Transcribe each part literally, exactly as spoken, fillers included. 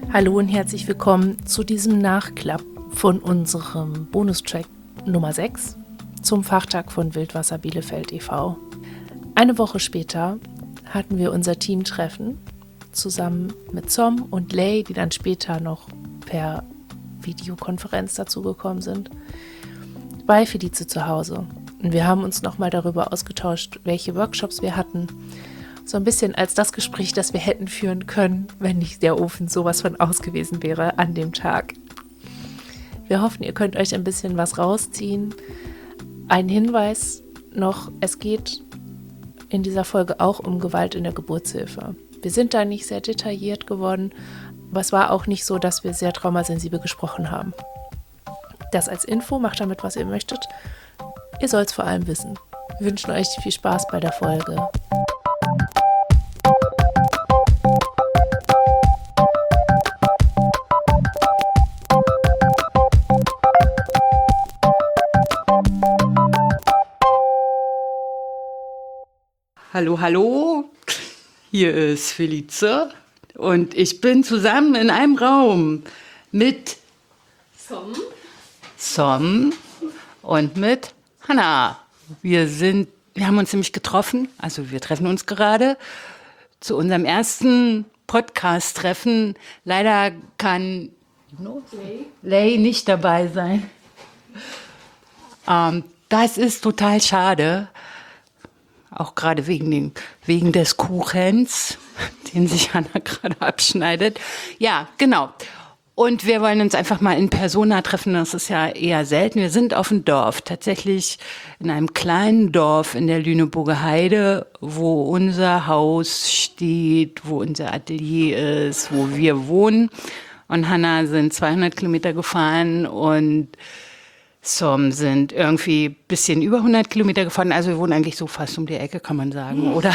Hallo und herzlich willkommen zu diesem Nachklapp von unserem Bonustrack Nummer sechs zum Fachtag von Wildwasser Bielefeld e V Eine Woche später hatten wir unser Teamtreffen zusammen mit Zom und Lay, die dann später noch per Videokonferenz dazugekommen sind, bei Felice zu Hause. Und wir haben uns nochmal darüber ausgetauscht, welche Workshops wir hatten. So ein bisschen als das Gespräch, das wir hätten führen können, wenn nicht der Ofen sowas von aus gewesen wäre an dem Tag. Wir hoffen, ihr könnt euch ein bisschen was rausziehen. Ein Hinweis noch, es geht in dieser Folge auch um Gewalt in der Geburtshilfe. Wir sind da nicht sehr detailliert geworden, aber es war auch nicht so, dass wir sehr traumasensibel gesprochen haben. Das als Info, macht damit, was ihr möchtet. Ihr sollt es vor allem wissen. Wir wünschen euch viel Spaß bei der Folge. Hallo, hallo, hier ist Felice und ich bin zusammen in einem Raum mit Zom, Zom und mit Hanna. Wir sind, wir haben uns nämlich getroffen, also wir treffen uns gerade zu unserem ersten Podcast-Treffen. Leider kann Lay, Lay nicht dabei sein. Ähm, das ist total schade. Auch gerade wegen, den, wegen des Kuchens, den sich Hanna gerade abschneidet. Ja, genau. Und wir wollen uns einfach mal in Persona treffen. Das ist ja eher selten. Wir sind auf dem Dorf, tatsächlich in einem kleinen Dorf in der Lüneburger Heide, wo unser Haus steht, wo unser Atelier ist, wo wir wohnen. Und Hanna sind zweihundert Kilometer gefahren und Zom sind irgendwie ein bisschen über hundert Kilometer gefahren. Also wir wohnen eigentlich so fast um die Ecke, kann man sagen, oder?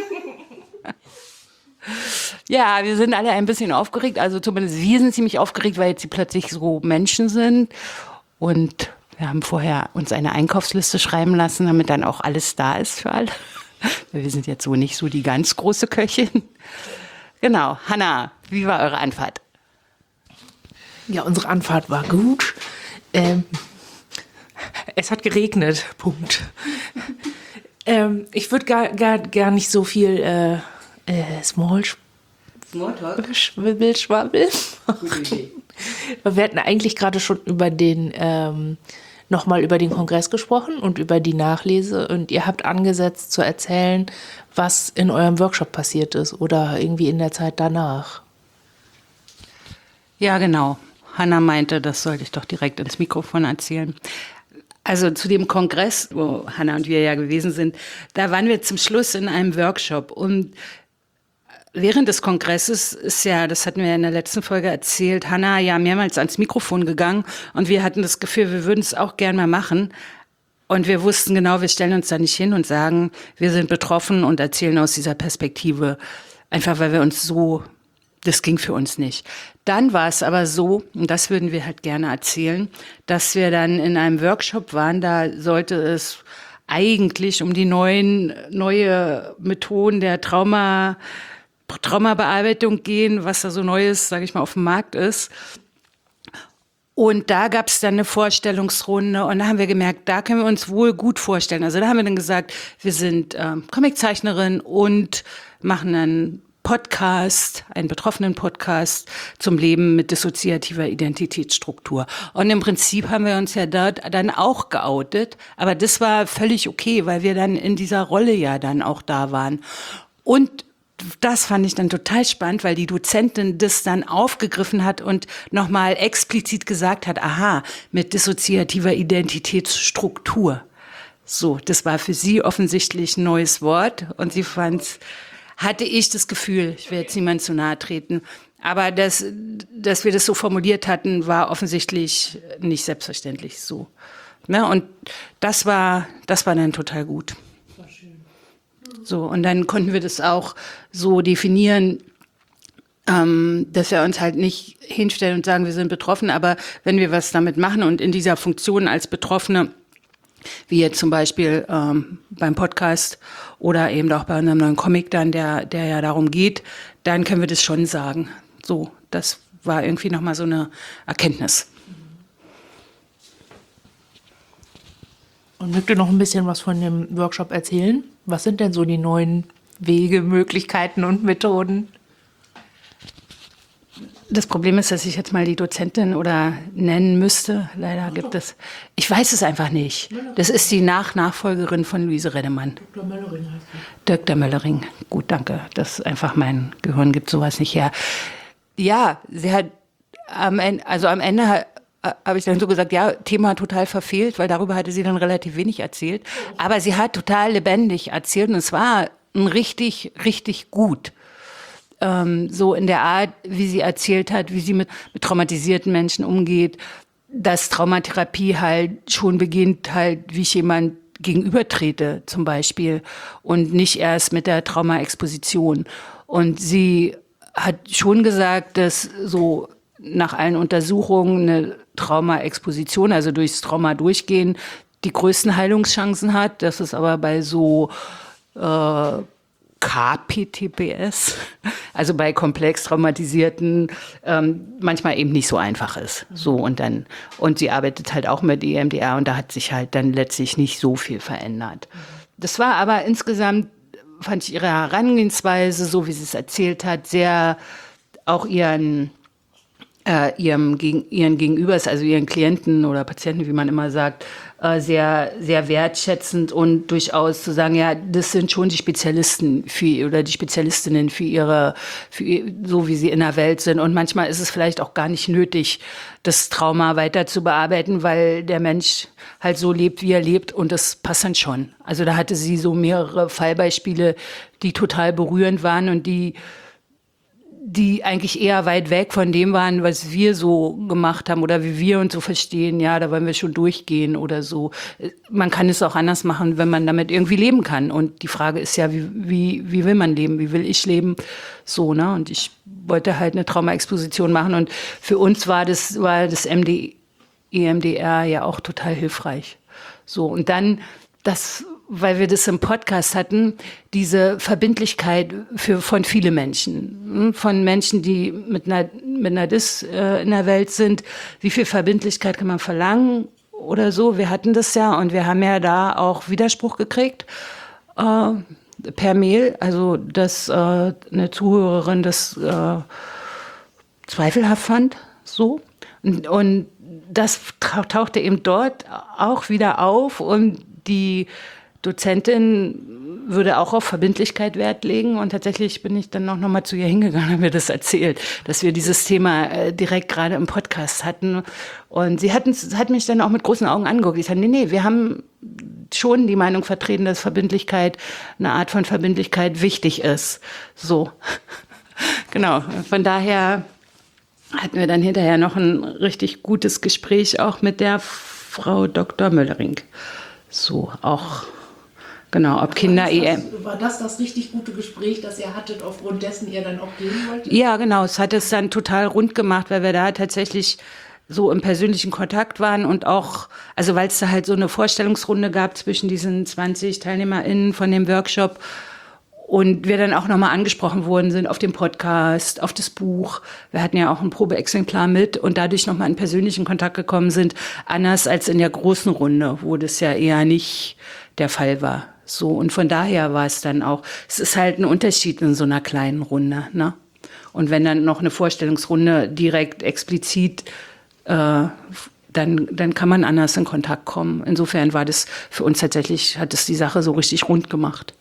Ja, wir sind alle ein bisschen aufgeregt. Also zumindest wir sind ziemlich aufgeregt, weil jetzt plötzlich so Menschen sind. Und wir haben vorher uns eine Einkaufsliste schreiben lassen, damit dann auch alles da ist für alle. Wir sind jetzt so nicht so die ganz große Köchin. Genau. Hanna, wie war eure Anfahrt? Ja, unsere Anfahrt war gut. Ähm, es hat geregnet, Punkt. ähm, ich würde gar, gar, gar nicht so viel äh, äh, Small Smalltalk? Schwibbel, Schwabbel. Wir hatten eigentlich gerade schon über den, ähm, nochmal über den Kongress gesprochen und über die Nachlese. Und ihr habt angesetzt zu erzählen, was in eurem Workshop passiert ist oder irgendwie in der Zeit danach. Ja, genau. Hanna meinte, das sollte ich doch direkt ins Mikrofon erzählen. Also zu dem Kongress, wo Hanna und wir ja gewesen sind, da waren wir zum Schluss in einem Workshop. Und während des Kongresses ist ja, das hatten wir ja in der letzten Folge erzählt, Hanna ja mehrmals ans Mikrofon gegangen. Und wir hatten das Gefühl, wir würden es auch gern mal machen. Und wir wussten genau, wir stellen uns da nicht hin und sagen, wir sind betroffen und erzählen aus dieser Perspektive. Einfach weil wir uns so... Das ging für uns nicht. Dann war es aber so, und das würden wir halt gerne erzählen, dass wir dann in einem Workshop waren, da sollte es eigentlich um die neuen, neue Methoden der Trauma, Traumabearbeitung gehen, was da so Neues, sage ich mal, auf dem Markt ist. Und da gab es dann eine Vorstellungsrunde und da haben wir gemerkt, da können wir uns wohl gut vorstellen. Also da haben wir dann gesagt, wir sind ähm, Comiczeichnerin und machen dann Podcast, einen Betroffenen-Podcast zum Leben mit dissoziativer Identitätsstruktur. Und im Prinzip haben wir uns ja dort dann auch geoutet, aber das war völlig okay, weil wir dann in dieser Rolle ja dann auch da waren. Und das fand ich dann total spannend, weil die Dozentin das dann aufgegriffen hat und nochmal explizit gesagt hat, aha, mit dissoziativer Identitätsstruktur. So, das war für sie offensichtlich ein neues Wort und sie fand's, hatte ich das Gefühl, ich will jetzt niemand zu nahe treten, aber dass, dass wir das so formuliert hatten, war offensichtlich nicht selbstverständlich so. Ja, und das war, das war dann total gut. War schön. So, und dann konnten wir das auch so definieren, ähm, dass wir uns halt nicht hinstellen und sagen, wir sind betroffen, aber wenn wir was damit machen und in dieser Funktion als Betroffene, wie jetzt zum Beispiel ähm, beim Podcast oder eben auch bei unserem neuen Comic dann, der, der ja darum geht, dann können wir das schon sagen. So, das war irgendwie nochmal so eine Erkenntnis. Und mögt ihr noch ein bisschen was von dem Workshop erzählen? Was sind denn so die neuen Wege, Möglichkeiten und Methoden? Das Problem ist, dass ich jetzt mal die Dozentin oder nennen müsste. Leider gibt es, ich weiß es einfach nicht. Das ist die Nach-Nachfolgerin von Luise Reddemann. Doktor Möllering heißt sie. Doktor Möllering. Gut, danke. Das ist einfach, mein Gehirn gibt sowas nicht her. Ja, sie hat am Ende, also am Ende habe ich dann so gesagt, ja, Thema total verfehlt, weil darüber hatte sie dann relativ wenig erzählt. Aber sie hat total lebendig erzählt und es war ein richtig, richtig gut. Ähm, so in der Art, wie sie erzählt hat, wie sie mit, mit traumatisierten Menschen umgeht, dass Traumatherapie halt schon beginnt, halt, wie ich jemand gegenübertrete zum Beispiel und nicht erst mit der Traumaexposition. Und sie hat schon gesagt, dass so nach allen Untersuchungen eine Traumaexposition, also durchs Trauma durchgehen, die größten Heilungschancen hat. Das ist aber bei so äh, K P T P S, also bei komplex traumatisierten, ähm, manchmal eben nicht so einfach ist. So und dann und sie arbeitet halt auch mit E M D R und da hat sich halt dann letztlich nicht so viel verändert. Das war aber insgesamt, fand ich ihre Herangehensweise, so wie sie es erzählt hat, sehr auch ihren äh, ihrem gegen, ihren Gegenübers, also ihren Klienten oder Patienten, wie man immer sagt, äh, sehr sehr wertschätzend und durchaus zu sagen, ja, das sind schon die Spezialisten für oder die Spezialistinnen für ihre, für ihr, so wie sie in der Welt sind. Und manchmal ist es vielleicht auch gar nicht nötig, das Trauma weiter zu bearbeiten, weil der Mensch halt so lebt, wie er lebt und das passt dann schon. Also da hatte sie so mehrere Fallbeispiele, die total berührend waren und die die eigentlich eher weit weg von dem waren, was wir so gemacht haben oder wie wir uns so verstehen, ja, da wollen wir schon durchgehen oder so. Man kann es auch anders machen, wenn man damit irgendwie leben kann. Und die Frage ist ja, wie, wie, wie will man leben? Wie will ich leben? So, ne? Und ich wollte halt eine Traumaexposition machen und für uns war das, war das M D, E M D R ja auch total hilfreich. So, und dann das, weil wir das im Podcast hatten, diese Verbindlichkeit für, von vielen Menschen, von Menschen, die mit einer, mit einer Dis äh, in der Welt sind. Wie viel Verbindlichkeit kann man verlangen oder so? Wir hatten das ja und wir haben ja da auch Widerspruch gekriegt äh, per Mail. Also, dass äh, eine Zuhörerin das äh, zweifelhaft fand, so. Und, und das tauchte eben dort auch wieder auf und die Dozentin würde auch auf Verbindlichkeit Wert legen und tatsächlich bin ich dann auch noch mal zu ihr hingegangen und habe mir das erzählt, dass wir dieses Thema äh, direkt gerade im Podcast hatten und sie hatten, hat mich dann auch mit großen Augen angeguckt. Ich sagte, nee, nee, wir haben schon die Meinung vertreten, dass Verbindlichkeit, eine Art von Verbindlichkeit wichtig ist. So, genau, von daher hatten wir dann hinterher noch ein richtig gutes Gespräch auch mit der Frau Doktor Möllering. So, auch, genau, ob Kinder E M. War das das richtig gute Gespräch, das ihr hattet, aufgrund dessen ihr dann auch gehen wolltet? Ja, genau, es hat es dann total rund gemacht, weil wir da tatsächlich so im persönlichen Kontakt waren und auch, also weil es da halt so eine Vorstellungsrunde gab zwischen diesen zwanzig TeilnehmerInnen von dem Workshop und wir dann auch nochmal angesprochen worden sind auf dem Podcast, auf das Buch. Wir hatten ja auch ein Probeexemplar mit und dadurch nochmal in persönlichen Kontakt gekommen sind, anders als in der großen Runde, wo das ja eher nicht der Fall war. So, und von daher war es dann auch, es ist halt ein Unterschied in so einer kleinen Runde, ne? Und wenn dann noch eine Vorstellungsrunde direkt explizit, äh, dann, dann kann man anders in Kontakt kommen. Insofern war das für uns tatsächlich, hat es die Sache so richtig rund gemacht.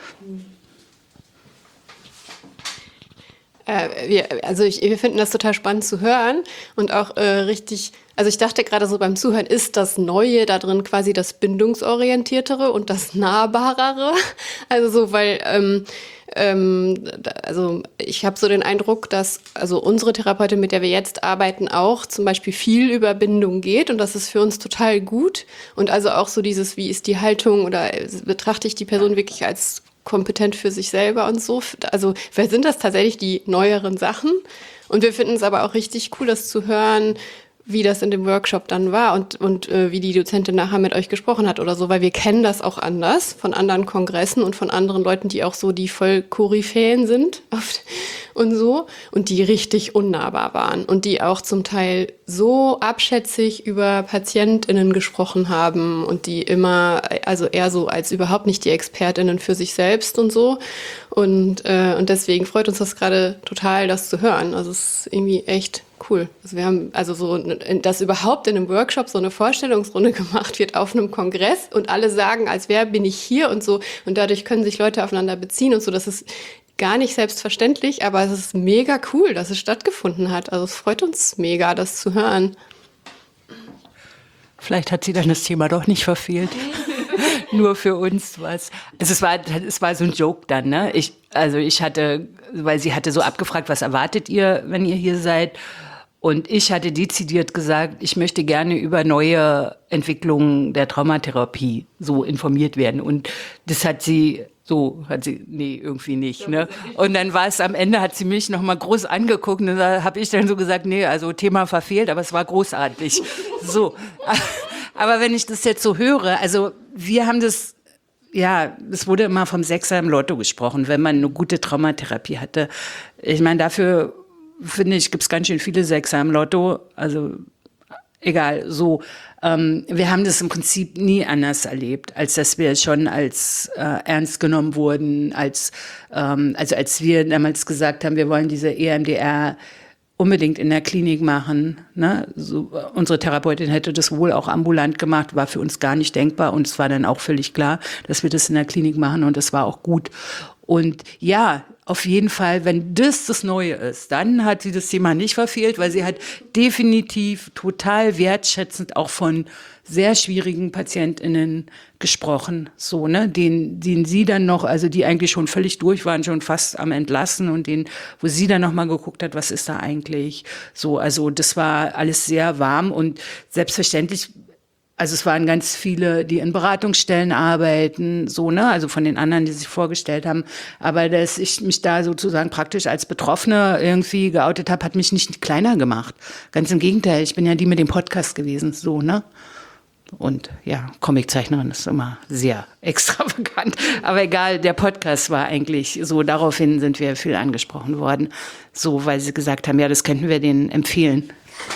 Äh, wir, also ich, wir finden das total spannend zu hören und auch äh, richtig, also ich dachte gerade so beim Zuhören, ist das Neue da drin quasi das Bindungsorientiertere und das Nahbarere? Also so, weil, ähm, ähm, also ich habe so den Eindruck, dass also unsere Therapeutin, mit der wir jetzt arbeiten, auch zum Beispiel viel über Bindung geht und das ist für uns total gut und also auch so dieses, wie ist die Haltung oder betrachte ich die Person wirklich als kompetent für sich selber und so. Also sind das tatsächlich die neueren Sachen? Und wir finden es aber auch richtig cool, das zu hören, wie das in dem Workshop dann war und, und äh, wie die Dozentin nachher mit euch gesprochen hat oder so, weil wir kennen das auch anders von anderen Kongressen und von anderen Leuten, die auch so die voll Koryphäen sind oft und so und die richtig unnahbar waren und die auch zum Teil so abschätzig über PatientInnen gesprochen haben und die immer, also eher so als überhaupt nicht die ExpertInnen für sich selbst und so und, äh, und deswegen freut uns das gerade total, das zu hören. Also es ist irgendwie echt cool. Also wir haben also so, dass überhaupt in einem Workshop so eine Vorstellungsrunde gemacht wird auf einem Kongress und alle sagen, als wer bin ich hier und so. Und dadurch können sich Leute aufeinander beziehen und so. Das ist gar nicht selbstverständlich, aber es ist mega cool, dass es stattgefunden hat. Also es freut uns mega, das zu hören. Vielleicht hat sie dann das Thema doch nicht verfehlt. Nur für uns was. Also es war, es war so ein Joke dann, ne? Ich, also ich hatte, weil sie hatte so abgefragt, was erwartet ihr, wenn ihr hier seid? Und ich hatte dezidiert gesagt, ich möchte gerne über neue Entwicklungen der Traumatherapie so informiert werden. Und das hat sie, so hat sie, nee, irgendwie nicht, ne? Und dann war es am Ende, hat sie mich noch mal groß angeguckt und da habe ich dann so gesagt, nee, also Thema verfehlt, aber es war großartig. So. Aber wenn ich das jetzt so höre, also wir haben das, ja, es wurde immer vom Sechser im Lotto gesprochen, wenn man eine gute Traumatherapie hatte. Ich meine, dafür, finde ich, gibt es ganz schön viele Sechser im Lotto. Also egal, so. Ähm, wir haben das im Prinzip nie anders erlebt, als dass wir schon als äh, ernst genommen wurden, als, ähm, also als wir damals gesagt haben, wir wollen diese E M D R unbedingt in der Klinik machen. Ne? So, unsere Therapeutin hätte das wohl auch ambulant gemacht, war für uns gar nicht denkbar. Und es war dann auch völlig klar, dass wir das in der Klinik machen und das war auch gut. Und ja, auf jeden Fall, wenn das das Neue ist, dann hat sie das Thema nicht verfehlt, weil sie hat definitiv total wertschätzend auch von sehr schwierigen PatientInnen gesprochen, so, ne, den, den sie dann noch, also die eigentlich schon völlig durch waren, schon fast am Entlassen und den, wo sie dann noch mal geguckt hat, was ist da eigentlich, so, also das war alles sehr warm und selbstverständlich. Also es waren ganz viele, die in Beratungsstellen arbeiten, so, ne, also von den anderen, die sich vorgestellt haben. Aber dass ich mich da sozusagen praktisch als Betroffene irgendwie geoutet habe, hat mich nicht kleiner gemacht. Ganz im Gegenteil, ich bin ja die mit dem Podcast gewesen, so, ne. Und ja, Comiczeichnerin ist immer sehr extravagant. Aber egal, der Podcast war eigentlich so, daraufhin sind wir viel angesprochen worden. So, weil sie gesagt haben, ja, das könnten wir denen empfehlen.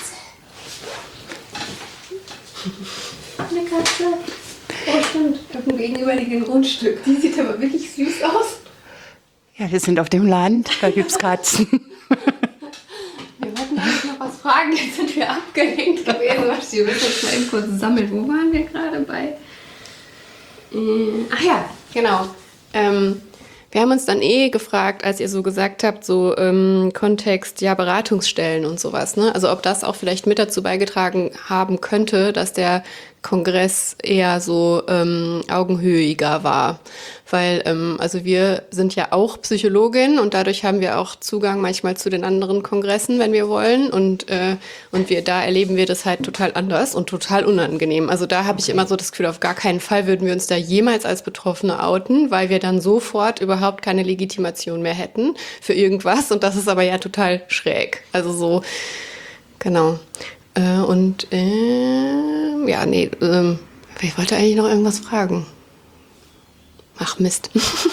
Eine Katze. Oh, stimmt. Auf dem gegenüberliegenden Grundstück. Die sieht aber wirklich süß aus. Ja, wir sind auf dem Land, da gibt's Katzen. Wir wollten eigentlich noch was fragen, jetzt sind wir abgelenkt gewesen. Warte, wir müssen uns mal eben kurz sammeln. Wo waren wir gerade bei? Äh, ach ja, genau. Ähm, wir haben uns dann eh gefragt, als ihr so gesagt habt, so ähm, Kontext, ja, Beratungsstellen und sowas, ne? Also ob das auch vielleicht mit dazu beigetragen haben könnte, dass der Kongress eher so ähm, augenhöhiger war. Weil, ähm, also wir sind ja auch Psychologin und dadurch haben wir auch Zugang manchmal zu den anderen Kongressen, wenn wir wollen. Und, äh, und wir, da erleben wir das halt total anders und total unangenehm. Also da habe ich immer so das Gefühl, auf gar keinen Fall würden wir uns da jemals als Betroffene outen, weil wir dann sofort überhaupt keine Legitimation mehr hätten für irgendwas. Und das ist aber ja total schräg. Also so, genau. Äh, und äh, ja, nee, äh, ich wollte eigentlich noch irgendwas fragen. Ach Mist.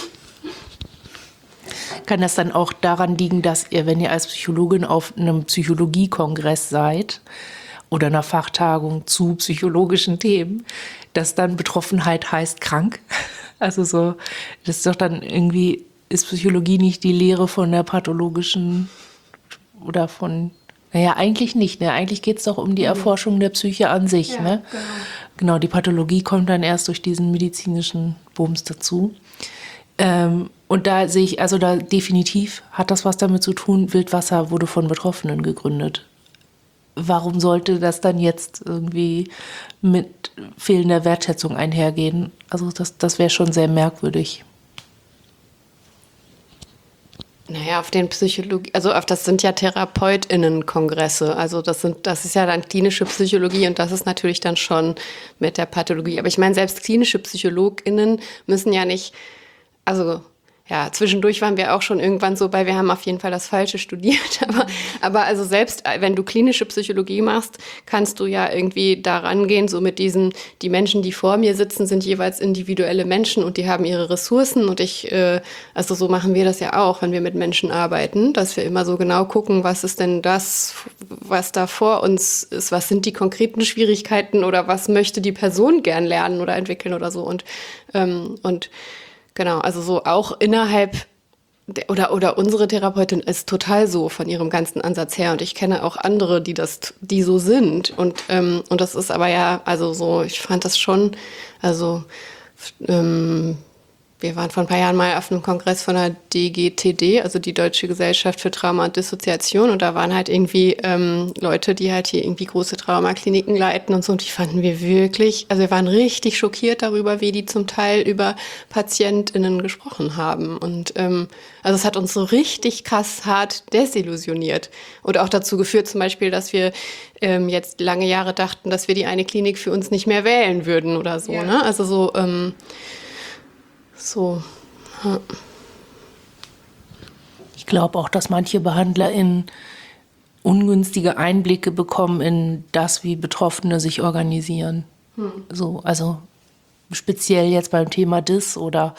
Kann das dann auch daran liegen, dass ihr, wenn ihr als Psychologin auf einem Psychologiekongress seid oder einer Fachtagung zu psychologischen Themen, dass dann Betroffenheit heißt krank? Also so, das ist doch dann irgendwie, ist Psychologie nicht die Lehre von der pathologischen oder von... Naja, eigentlich nicht. Ne? Eigentlich geht es doch um die Erforschung der Psyche an sich. Ja, ne? genau. Genau, die Pathologie kommt dann erst durch diesen medizinischen Bums dazu. Ähm, und da sehe ich, also da definitiv hat das was damit zu tun, Wildwasser wurde von Betroffenen gegründet. Warum sollte das dann jetzt irgendwie mit fehlender Wertschätzung einhergehen? Also das, das wäre schon sehr merkwürdig. Naja, auf den Psychologie, also auf das sind ja TherapeutInnen-Kongresse. Also das sind, das ist ja dann klinische Psychologie und das ist natürlich dann schon mit der Pathologie. Aber ich meine, selbst klinische PsychologInnen müssen ja nicht, also ja, zwischendurch waren wir auch schon irgendwann so bei, wir haben auf jeden Fall das Falsche studiert. Aber, aber also selbst wenn du klinische Psychologie machst, kannst du ja irgendwie da rangehen, so mit diesen, die Menschen, die vor mir sitzen, sind jeweils individuelle Menschen und die haben ihre Ressourcen. Und ich, äh, also so machen wir das ja auch, wenn wir mit Menschen arbeiten, dass wir immer so genau gucken, was ist denn das, was da vor uns ist, was sind die konkreten Schwierigkeiten oder was möchte die Person gern lernen oder entwickeln oder so. Und, ähm, und genau, also so auch innerhalb der, oder oder unsere Therapeutin ist total so von ihrem ganzen Ansatz her und ich kenne auch andere, die das, die so sind und ähm, und das ist aber ja, also so, ich fand das schon, also ähm, wir waren vor ein paar Jahren mal auf einem Kongress von der D G T D, also die Deutsche Gesellschaft für Trauma und Dissoziation. Und da waren halt irgendwie ähm, Leute, die halt hier irgendwie große Traumakliniken leiten und so. Und die fanden wir wirklich, also wir waren richtig schockiert darüber, wie die zum Teil über PatientInnen gesprochen haben. Und ähm, also es hat uns so richtig krass hart desillusioniert. Und auch dazu geführt zum Beispiel, dass wir ähm, jetzt lange Jahre dachten, dass wir die eine Klinik für uns nicht mehr wählen würden oder so. Ja. Ne? Also so... Ähm, So. Ja. Ich glaube auch, dass manche BehandlerInnen ungünstige Einblicke bekommen in das, wie Betroffene sich organisieren. Hm. So, also speziell jetzt beim Thema Dis oder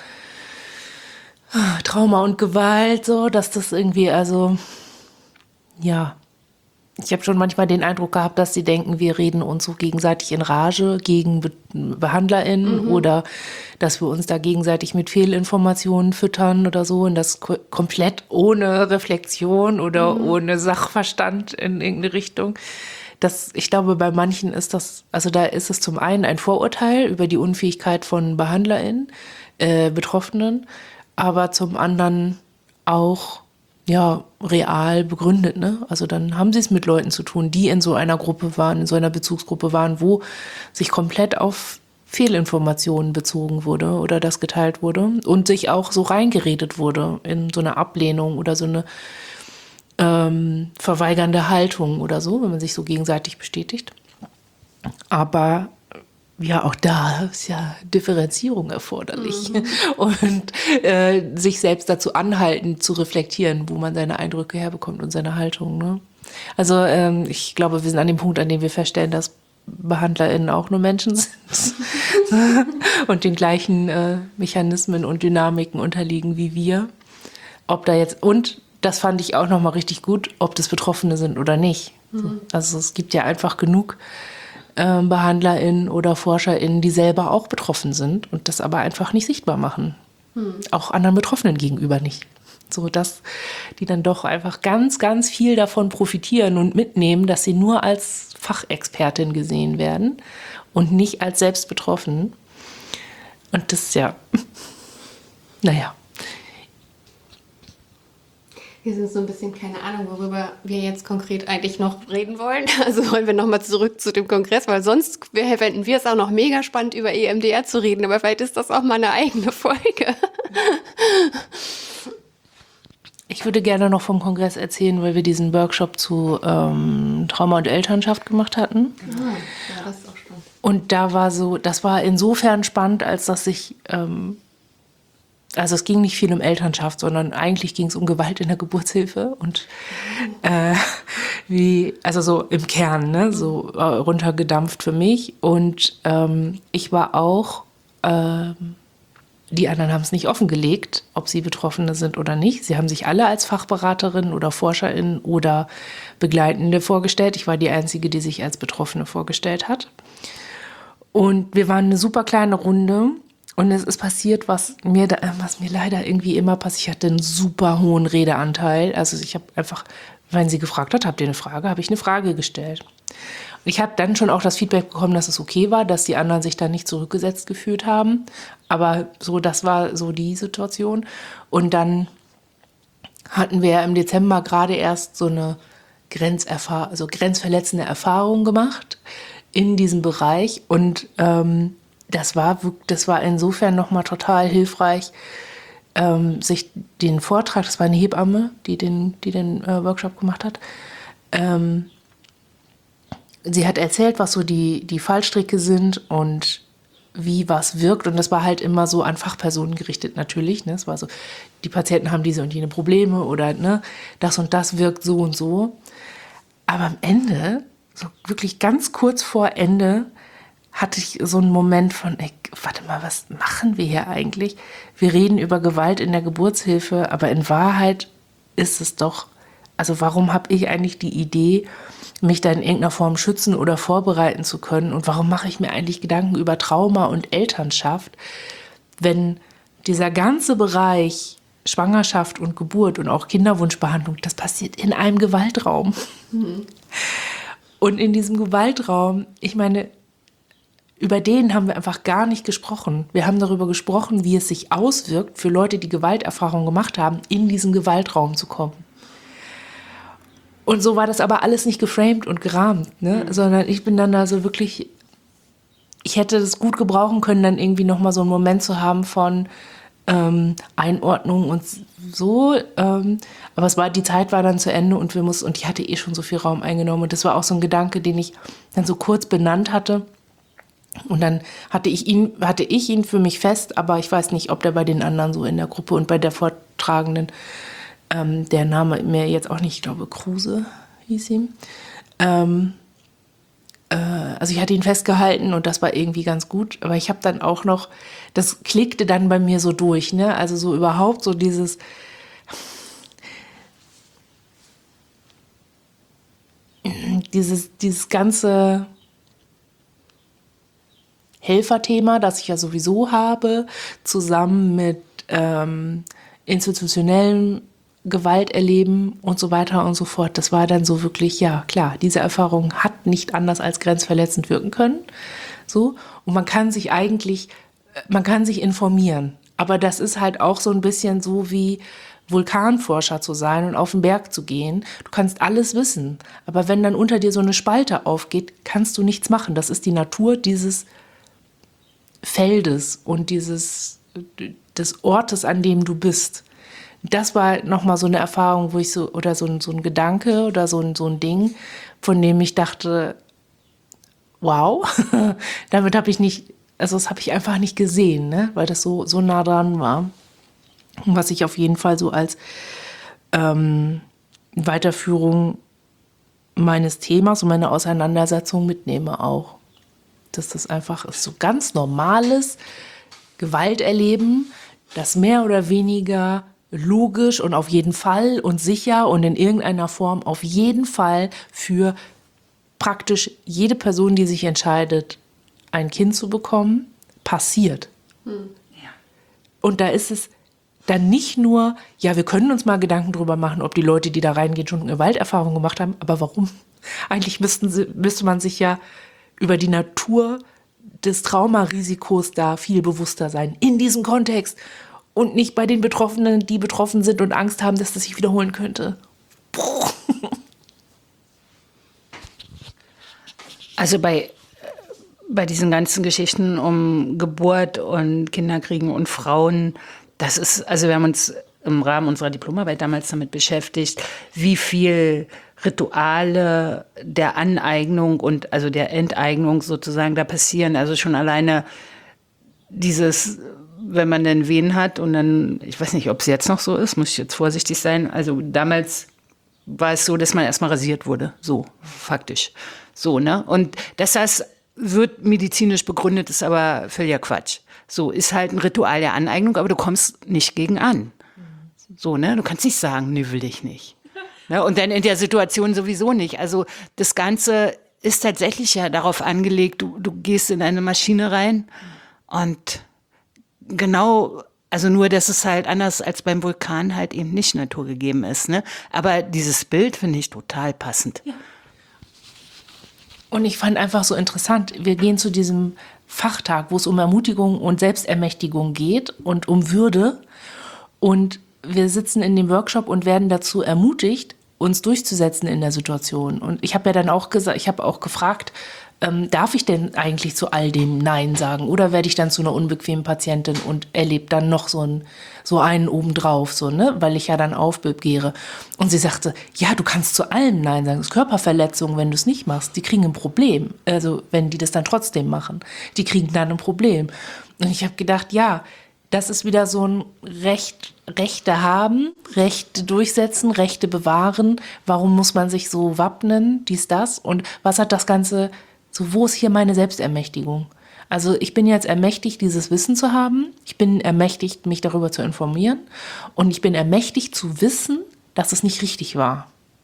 Trauma und Gewalt, so, dass das irgendwie, also, ja. Ich habe schon manchmal den Eindruck gehabt, dass sie denken, wir reden uns so gegenseitig in Rage gegen Be- BehandlerInnen mhm. oder dass wir uns da gegenseitig mit Fehlinformationen füttern oder so und das ko- komplett ohne Reflexion oder mhm. ohne Sachverstand in irgendeine Richtung. Das, ich glaube, bei manchen ist das, also da ist es zum einen ein Vorurteil über die Unfähigkeit von BehandlerInnen, äh, Betroffenen, aber zum anderen auch ja, real begründet, ne? Also dann haben sie es mit Leuten zu tun, die in so einer Gruppe waren, in so einer Bezugsgruppe waren, wo sich komplett auf Fehlinformationen bezogen wurde oder das geteilt wurde und sich auch so reingeredet wurde in so eine Ablehnung oder so eine ähm, verweigernde Haltung oder so, wenn man sich so gegenseitig bestätigt. Aber ja, auch da ist ja Differenzierung erforderlich mhm. und äh, sich selbst dazu anhalten, zu reflektieren, wo man seine Eindrücke herbekommt und seine Haltung. Ne? Also ähm, ich glaube, wir sind an dem Punkt, an dem wir feststellen, dass BehandlerInnen auch nur Menschen sind und den gleichen äh, Mechanismen und Dynamiken unterliegen wie wir. Ob da jetzt, und das fand ich auch nochmal richtig gut, ob das Betroffene sind oder nicht. Mhm. Also es gibt ja einfach genug BehandlerInnen oder ForscherInnen, die selber auch betroffen sind und das aber einfach nicht sichtbar machen. Hm. Auch anderen Betroffenen gegenüber nicht. So dass die dann doch einfach ganz, ganz viel davon profitieren und mitnehmen, dass sie nur als Fachexpertin gesehen werden und nicht als selbst betroffen. Und das ist ja, naja. Wir sind so ein bisschen, keine Ahnung, worüber wir jetzt konkret eigentlich noch reden wollen. Also wollen wir nochmal zurück zu dem Kongress, weil sonst fänden wir es auch noch mega spannend, über E M D R zu reden. Aber vielleicht ist das auch mal eine eigene Folge. Ich würde gerne noch vom Kongress erzählen, weil wir diesen Workshop zu ähm, Trauma und Elternschaft gemacht hatten. Ja, das ist auch spannend. Und da war so, das war insofern spannend, als dass ich... Ähm, Also es ging nicht viel um Elternschaft, sondern eigentlich ging es um Gewalt in der Geburtshilfe und äh, wie, also so im Kern, ne, so äh, runtergedampft für mich. Und ähm, ich war auch, äh, die anderen haben es nicht offengelegt, ob sie Betroffene sind oder nicht. Sie haben sich alle als Fachberaterin oder Forscherin oder Begleitende vorgestellt. Ich war die Einzige, die sich als Betroffene vorgestellt hat. Und wir waren eine super kleine Runde. Und es ist passiert, was mir, da, was mir leider irgendwie immer passiert. Ich hatte einen super hohen Redeanteil. Also ich habe einfach, wenn sie gefragt hat, habt ihr eine Frage, habe ich eine Frage gestellt. Und ich habe dann schon auch das Feedback bekommen, dass es okay war, dass die anderen sich da nicht zurückgesetzt gefühlt haben. Aber so, das war so die Situation. Und dann hatten wir im Dezember gerade erst so eine Grenzerfahr- also grenzverletzende Erfahrung gemacht in diesem Bereich. Und ähm, Das war, das war insofern nochmal total hilfreich, ähm, sich den Vortrag, das war eine Hebamme, die den, die den äh, Workshop gemacht hat, ähm, sie hat erzählt, was so die, die Fallstricke sind und wie was wirkt. Und das war halt immer so an Fachpersonen gerichtet natürlich. Ne? Es war so, die Patienten haben diese und jene Probleme oder ne, das und das wirkt so und so. Aber am Ende, so wirklich ganz kurz vor Ende, hatte ich so einen Moment von, ey, warte mal, was machen wir hier eigentlich? Wir reden über Gewalt in der Geburtshilfe, aber in Wahrheit ist es doch, also warum habe ich eigentlich die Idee, mich da in irgendeiner Form schützen oder vorbereiten zu können? Und warum mache ich mir eigentlich Gedanken über Trauma und Elternschaft, wenn dieser ganze Bereich Schwangerschaft und Geburt und auch Kinderwunschbehandlung, das passiert in einem Gewaltraum. Mhm. Und in diesem Gewaltraum, ich meine, über den haben wir einfach gar nicht gesprochen. Wir haben darüber gesprochen, wie es sich auswirkt, für Leute, die Gewalterfahrungen gemacht haben, in diesen Gewaltraum zu kommen. Und so war das aber alles nicht geframed und gerahmt, ne? Mhm. Sondern ich bin dann da so wirklich, ich hätte das gut gebrauchen können, dann irgendwie nochmal so einen Moment zu haben von ähm, Einordnung und so. Ähm, aber es war, die Zeit war dann zu Ende und wir mussten, und ich hatte eh schon so viel Raum eingenommen. Und das war auch so ein Gedanke, den ich dann so kurz benannt hatte. Und dann hatte ich ihn, hatte ich ihn für mich fest, aber ich weiß nicht, ob der bei den anderen so in der Gruppe und bei der Vortragenden, ähm, der Name mir jetzt auch nicht, ich glaube Kruse hieß ihm. Ähm, äh, also ich hatte ihn festgehalten und das war irgendwie ganz gut, aber ich habe dann auch noch, das klickte dann bei mir so durch, ne? Also so überhaupt so dieses, dieses, dieses ganze Helferthema, das ich ja sowieso habe, zusammen mit ähm, institutionellem Gewalt erleben und so weiter und so fort. Das war dann so wirklich, ja klar, diese Erfahrung hat nicht anders als grenzverletzend wirken können. So. Und man kann sich eigentlich, man kann sich informieren. Aber das ist halt auch so ein bisschen so wie Vulkanforscher zu sein und auf den Berg zu gehen. Du kannst alles wissen. Aber wenn dann unter dir so eine Spalte aufgeht, kannst du nichts machen. Das ist die Natur dieses Feldes und dieses, des Ortes, an dem du bist. Das war nochmal so eine Erfahrung, wo ich so, oder so ein, so ein Gedanke oder so ein, so ein Ding, von dem ich dachte, wow, damit habe ich nicht, also das habe ich einfach nicht gesehen, ne? Weil das so, so nah dran war. Und was ich auf jeden Fall so als ähm, Weiterführung meines Themas und meine Auseinandersetzung mitnehme auch. Dass das einfach ist so ganz normales Gewalterleben, das mehr oder weniger logisch und auf jeden Fall und sicher und in irgendeiner Form auf jeden Fall für praktisch jede Person, die sich entscheidet, ein Kind zu bekommen, passiert. Hm. Ja. Und da ist es dann nicht nur, ja, wir können uns mal Gedanken drüber machen, ob die Leute, die da reingehen, schon eine Gewalterfahrung gemacht haben, aber warum? Eigentlich müssten sie, müsste man sich ja über die Natur des Traumarisikos da viel bewusster sein, in diesem Kontext und nicht bei den Betroffenen, die betroffen sind und Angst haben, dass das sich wiederholen könnte. Also bei, bei diesen ganzen Geschichten um Geburt und Kinderkriegen und Frauen, das ist, also wir haben uns im Rahmen unserer Diplomarbeit damals damit beschäftigt, wie viel Rituale der Aneignung und also der Enteignung sozusagen da passieren. Also schon alleine dieses, wenn man dann Wehen hat und dann, ich weiß nicht, ob es jetzt noch so ist, muss ich jetzt vorsichtig sein. Also damals war es so, dass man erstmal rasiert wurde. So, faktisch. So, ne? Und dass das wird medizinisch begründet, ist aber völliger Quatsch. So, ist halt ein Ritual der Aneignung, aber du kommst nicht gegen an. So, ne? Du kannst nicht sagen, nee, will ich nicht. Ne? Und dann in der Situation sowieso nicht. Also das Ganze ist tatsächlich ja darauf angelegt, du, du gehst in eine Maschine rein und genau, also nur, dass es halt anders als beim Vulkan halt eben nicht naturgegeben ist. Ne? Aber dieses Bild finde ich total passend. Ja. Und ich fand einfach so interessant, wir gehen zu diesem Fachtag, wo es um Ermutigung und Selbstermächtigung geht und um Würde. Und wir sitzen in dem Workshop und werden dazu ermutigt, uns durchzusetzen in der Situation. Und ich habe ja dann auch gesagt, ich habe auch gefragt, ähm, darf ich denn eigentlich zu all dem Nein sagen? Oder werde ich dann zu einer unbequemen Patientin und erlebe dann noch so, ein, so einen obendrauf, so, ne? Weil ich ja dann aufbegehre. Und sie sagte, ja, du kannst zu allem Nein sagen. Das ist Körperverletzung, wenn du es nicht machst. Die kriegen ein Problem. Also wenn die das dann trotzdem machen. Die kriegen dann ein Problem. Und ich habe gedacht, ja, das ist wieder so ein Recht, Rechte haben, Rechte durchsetzen, Rechte bewahren. Warum muss man sich so wappnen, dies, das? Und was hat das Ganze, so wo ist hier meine Selbstermächtigung? Also ich bin jetzt ermächtigt, dieses Wissen zu haben. Ich bin ermächtigt, mich darüber zu informieren. Und ich bin ermächtigt zu wissen, dass es nicht richtig war.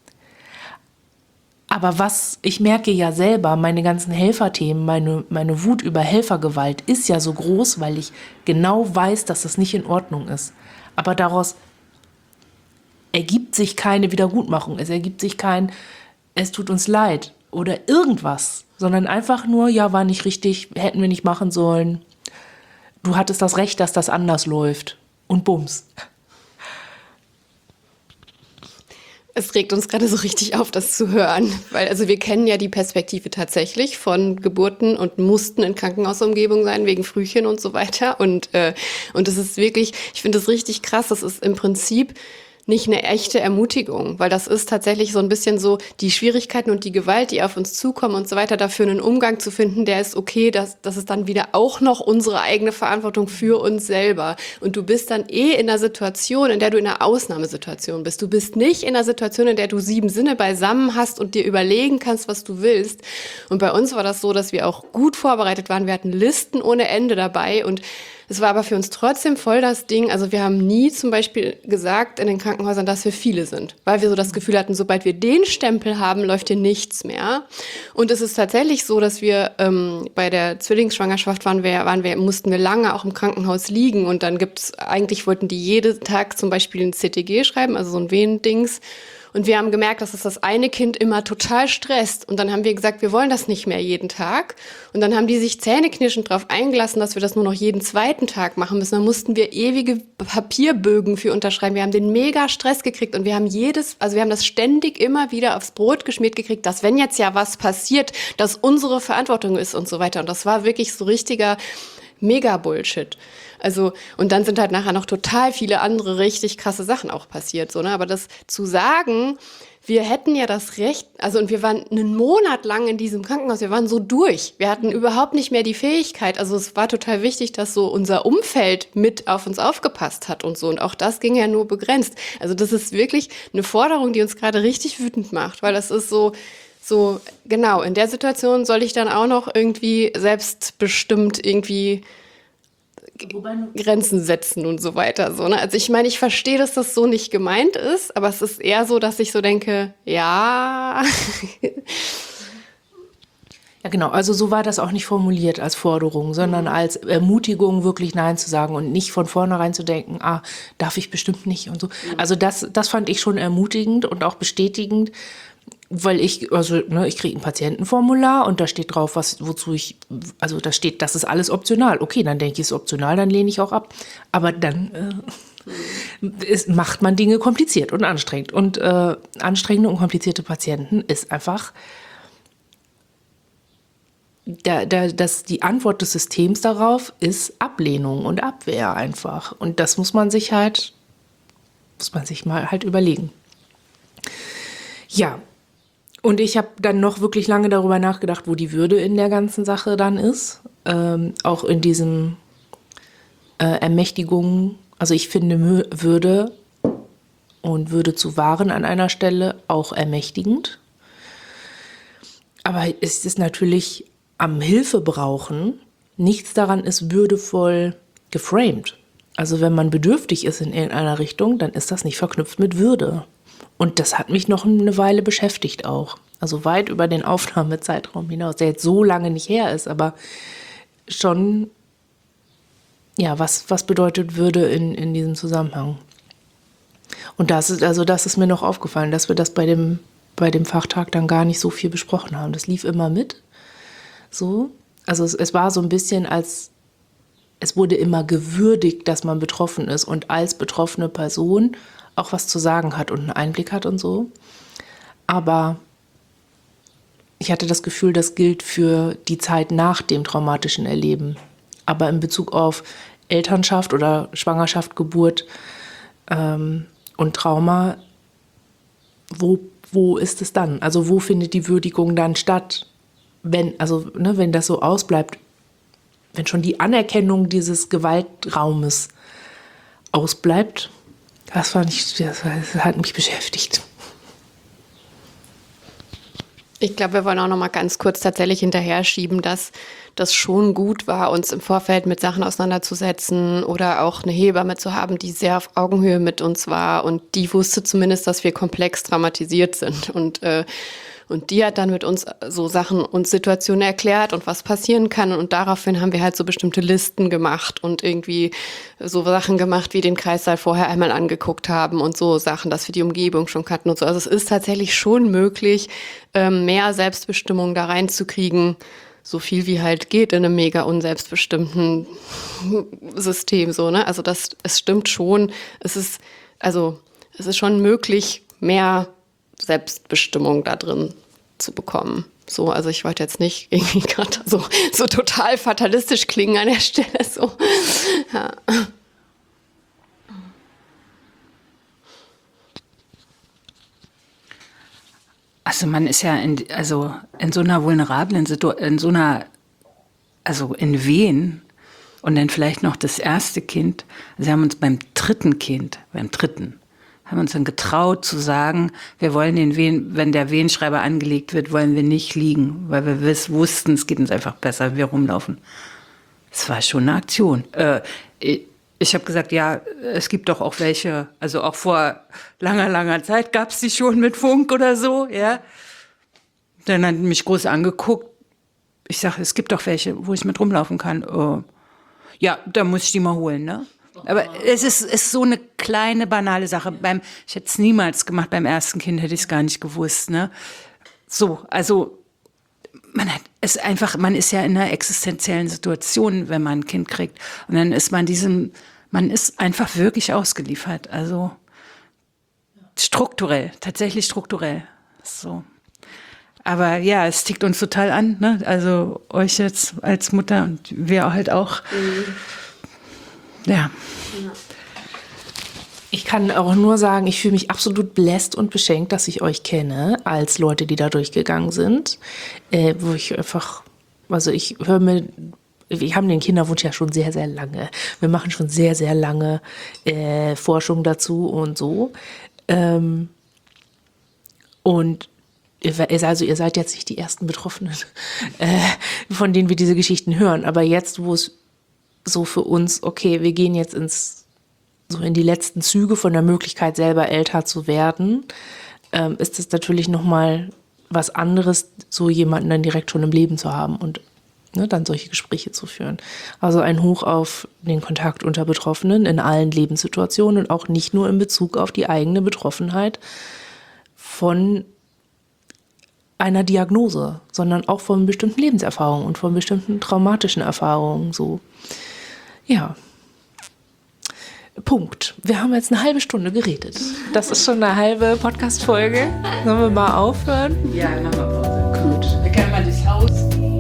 Aber was, ich merke ja selber, meine ganzen Helferthemen, meine, meine Wut über Helfergewalt ist ja so groß, weil ich genau weiß, dass das nicht in Ordnung ist. Aber daraus ergibt sich keine Wiedergutmachung. Es ergibt sich kein, es tut uns leid oder irgendwas, sondern einfach nur, ja, war nicht richtig, hätten wir nicht machen sollen. Du hattest das Recht, dass das anders läuft. Und bums. Es regt uns gerade so richtig auf, das zu hören, weil also wir kennen ja die Perspektive tatsächlich von Geburten und mussten in Krankenhausumgebung sein wegen Frühchen und so weiter und äh, und das ist wirklich, ich finde das richtig krass, das ist im Prinzip nicht eine echte Ermutigung, weil das ist tatsächlich so ein bisschen so die Schwierigkeiten und die Gewalt, die auf uns zukommen und so weiter, dafür einen Umgang zu finden, der ist okay, dass das ist dann wieder auch noch unsere eigene Verantwortung für uns selber. Und du bist dann eh in einer Situation, in der du in einer Ausnahmesituation bist. Du bist nicht in einer Situation, in der du sieben Sinne beisammen hast und dir überlegen kannst, was du willst. Und bei uns war das so, dass wir auch gut vorbereitet waren. Wir hatten Listen ohne Ende dabei und es war aber für uns trotzdem voll das Ding. Also wir haben nie zum Beispiel gesagt in den Krankenhäusern, dass wir viele sind, weil wir so das Gefühl hatten, sobald wir den Stempel haben, läuft hier nichts mehr. Und es ist tatsächlich so, dass wir ähm, bei der Zwillingsschwangerschaft waren wir, waren wir, mussten wir lange auch im Krankenhaus liegen und dann gibt's eigentlich wollten die jeden Tag zum Beispiel ein C T G schreiben, also so ein Venendings. Und wir haben gemerkt, dass es das eine Kind immer total stresst. Und dann haben wir gesagt, wir wollen das nicht mehr jeden Tag. Und dann haben die sich zähneknirschend darauf eingelassen, dass wir das nur noch jeden zweiten Tag machen müssen. Dann mussten wir ewige Papierbögen für unterschreiben. Wir haben den mega Stress gekriegt und wir haben jedes, also wir haben das ständig immer wieder aufs Brot geschmiert gekriegt, dass wenn jetzt ja was passiert, dass unsere Verantwortung ist und so weiter. Und das war wirklich so richtiger Mega-Bullshit. Also, und dann sind halt nachher noch total viele andere richtig krasse Sachen auch passiert, so, ne? Aber das zu sagen, wir hätten ja das Recht, also, und wir waren einen Monat lang in diesem Krankenhaus, wir waren so durch. Wir hatten überhaupt nicht mehr die Fähigkeit. Also, es war total wichtig, dass so unser Umfeld mit auf uns aufgepasst hat und so. Und auch das ging ja nur begrenzt. Also, das ist wirklich eine Forderung, die uns gerade richtig wütend macht, weil das ist so, so, genau, in der Situation soll ich dann auch noch irgendwie selbstbestimmt irgendwie Grenzen setzen und so weiter. So, ne? Also ich meine, ich verstehe, dass das so nicht gemeint ist, aber es ist eher so, dass ich so denke, ja. Ja, genau. Also so war das auch nicht formuliert als Forderung, sondern als Ermutigung, wirklich Nein zu sagen und nicht von vornherein zu denken, ah, darf ich bestimmt nicht und so. Also das, das fand ich schon ermutigend und auch bestätigend, weil ich, also ne, ich kriege ein Patientenformular und da steht drauf, was, wozu ich, also da steht, das ist alles optional. Okay, dann denke ich, es ist optional, dann lehne ich auch ab. Aber dann äh, ist, macht man Dinge kompliziert und anstrengend. Und äh, anstrengende und komplizierte Patienten ist einfach Da, da, das, die Antwort des Systems darauf ist Ablehnung und Abwehr einfach. Und das muss man sich halt, muss man sich mal halt überlegen. Ja, und ich habe dann noch wirklich lange darüber nachgedacht, wo die Würde in der ganzen Sache dann ist. Ähm, auch in diesem äh, Ermächtigung, also ich finde Würde und Würde zu wahren an einer Stelle auch ermächtigend. Aber es ist natürlich am Hilfe brauchen, nichts daran ist würdevoll geframed. Also wenn man bedürftig ist in irgendeiner Richtung, dann ist das nicht verknüpft mit Würde. Und das hat mich noch eine Weile beschäftigt auch. Also weit über den Aufnahmezeitraum hinaus, der jetzt so lange nicht her ist, aber schon, ja, was, was bedeutet Würde in, in diesem Zusammenhang? Und das ist, also das ist mir noch aufgefallen, dass wir das bei dem, bei dem Fachtag dann gar nicht so viel besprochen haben. Das lief immer mit. So, also es, es war so ein bisschen, als es wurde immer gewürdigt, dass man betroffen ist und als betroffene Person auch was zu sagen hat und einen Einblick hat und so. Aber ich hatte das Gefühl, das gilt für die Zeit nach dem traumatischen Erleben. Aber in Bezug auf Elternschaft oder Schwangerschaft, Geburt ähm, und Trauma, wo, wo ist es dann? Also wo findet die Würdigung dann statt? Wenn, also, ne, wenn das so ausbleibt, wenn schon die Anerkennung dieses Gewaltraumes ausbleibt, das, war nicht, das, das hat mich beschäftigt. Ich glaube, wir wollen auch noch mal ganz kurz tatsächlich hinterher schieben, dass das schon gut war, uns im Vorfeld mit Sachen auseinanderzusetzen oder auch eine Hebamme zu haben, die sehr auf Augenhöhe mit uns war und die wusste zumindest, dass wir komplex traumatisiert sind und äh, Und die hat dann mit uns so Sachen und Situationen erklärt und was passieren kann. Und daraufhin haben wir halt so bestimmte Listen gemacht und irgendwie so Sachen gemacht, wie den Kreissaal vorher einmal angeguckt haben und so Sachen, dass wir die Umgebung schon kannten und so. Also es ist tatsächlich schon möglich, mehr Selbstbestimmung da reinzukriegen, so viel wie halt geht in einem mega unselbstbestimmten System, so, ne? Also das, es stimmt schon. Es ist, also, es ist schon möglich, mehr Selbstbestimmung da drin zu bekommen. So, also ich wollte jetzt nicht irgendwie gerade so, so total fatalistisch klingen an der Stelle. So. Ja. Also man ist ja in, also in so einer vulnerablen Situation, in so einer, also in Wehen und dann vielleicht noch das erste Kind. Also wir haben uns beim dritten Kind, beim dritten, haben uns dann getraut zu sagen, wir wollen den Wehen, wenn der Wehenschreiber angelegt wird, wollen wir nicht liegen, weil wir wiss, wussten, es geht uns einfach besser, wenn wir rumlaufen. Das war schon eine Aktion. Äh, ich habe gesagt, ja, es gibt doch auch welche, also auch vor langer, langer Zeit gab es die schon mit Funk oder so, ja. Dann hat mich groß angeguckt. Ich sage, es gibt doch welche, wo ich mit rumlaufen kann. Oh. Ja, da muss ich die mal holen, ne? Aber es ist, ist so eine kleine, banale Sache. Beim, ich hätte es niemals gemacht, beim ersten Kind hätte ich es gar nicht gewusst. Ne? So, also man hat es einfach, man ist ja in einer existenziellen Situation, wenn man ein Kind kriegt. Und dann ist man diesem, man ist einfach wirklich ausgeliefert. Also strukturell, tatsächlich strukturell. So. Aber ja, es tickt uns total an, ne? Also euch jetzt als Mutter und wir halt auch. Mhm. Ja. Ich kann auch nur sagen, ich fühle mich absolut bläst und beschenkt, dass ich euch kenne, als Leute, die da durchgegangen sind. Äh, wo ich einfach, also ich höre mir, wir haben den Kinderwunsch ja schon sehr, sehr lange. Wir machen schon sehr, sehr lange äh, Forschung dazu und so. Ähm, und also ihr seid jetzt nicht die ersten Betroffenen, äh, von denen wir diese Geschichten hören. Aber jetzt, wo es so für uns, okay, wir gehen jetzt ins, so in die letzten Züge von der Möglichkeit, selber älter zu werden, ähm, ist es natürlich nochmal was anderes, so jemanden dann direkt schon im Leben zu haben und ne, dann solche Gespräche zu führen. Also ein Hoch auf den Kontakt unter Betroffenen in allen Lebenssituationen und auch nicht nur in Bezug auf die eigene Betroffenheit von einer Diagnose, sondern auch von bestimmten Lebenserfahrungen und von bestimmten traumatischen Erfahrungen, so. Ja. Punkt. Wir haben jetzt eine halbe Stunde geredet. Das ist schon eine halbe Podcast-Folge. Sollen wir mal aufhören? Ja, machen wir Pause. Gut. Wir können mal durchs Haus gehen.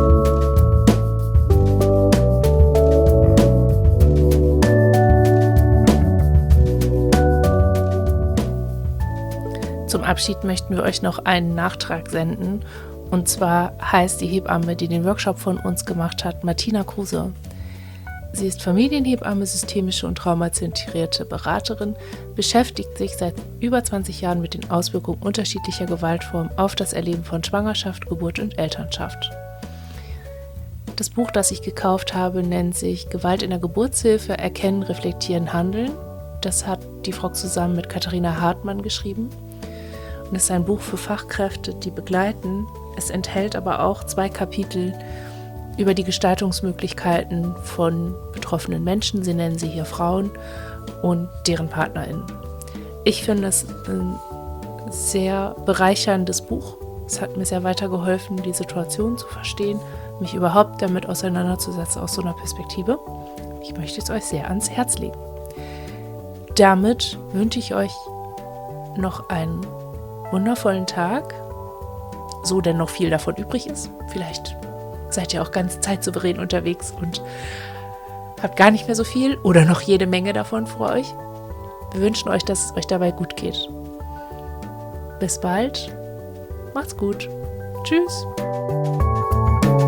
Zum Abschied möchten wir euch noch einen Nachtrag senden. Und zwar heißt die Hebamme, die den Workshop von uns gemacht hat, Martina Kruse. Sie ist Familienhebamme, systemische und traumazentrierte Beraterin, beschäftigt sich seit über zwanzig Jahren mit den Auswirkungen unterschiedlicher Gewaltformen auf das Erleben von Schwangerschaft, Geburt und Elternschaft. Das Buch, das ich gekauft habe, nennt sich Gewalt in der Geburtshilfe, Erkennen, Reflektieren, Handeln. Das hat die Frau zusammen mit Katharina Hartmann geschrieben. Und es ist ein Buch für Fachkräfte, die begleiten. Es enthält aber auch zwei Kapitel über die Gestaltungsmöglichkeiten von betroffenen Menschen, sie nennen sie hier Frauen, und deren PartnerInnen. Ich finde es ein sehr bereicherndes Buch. Es hat mir sehr weitergeholfen, die Situation zu verstehen, mich überhaupt damit auseinanderzusetzen aus so einer Perspektive. Ich möchte es euch sehr ans Herz legen. Damit wünsche ich euch noch einen wundervollen Tag. so denn noch viel davon übrig ist. Vielleicht seid ihr auch ganz zeitsouverän unterwegs und habt gar nicht mehr so viel oder noch jede Menge davon vor euch. Wir wünschen euch, dass es euch dabei gut geht. Bis bald. Macht's gut. Tschüss.